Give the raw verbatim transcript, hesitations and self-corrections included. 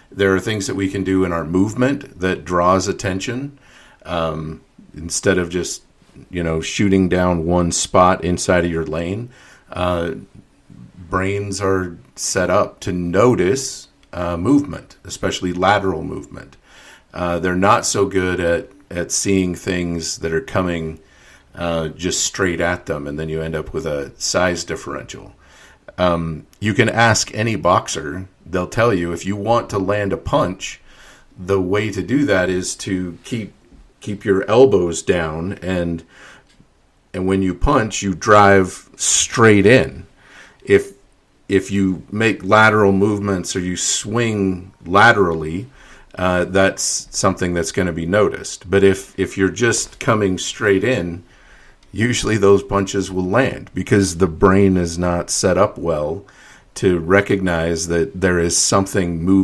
There are things that we can do in our movement that draws attention, um, instead of just, you know, shooting down one spot inside of your lane. Uh, brains are set up to notice uh, movement, especially lateral movement. Uh, they're not so good at, at seeing things that are coming uh, just straight at them, and then you end up with a size differential. Um, you can ask any boxer, they'll tell you if you want to land a punch, the way to do that is to keep keep your elbows down, and and when you punch, you drive straight in. If if you make lateral movements or you swing laterally, uh, that's something that's going to be noticed. But if if you're just coming straight in, usually those punches will land because the brain is not set up well to recognize that there is something moving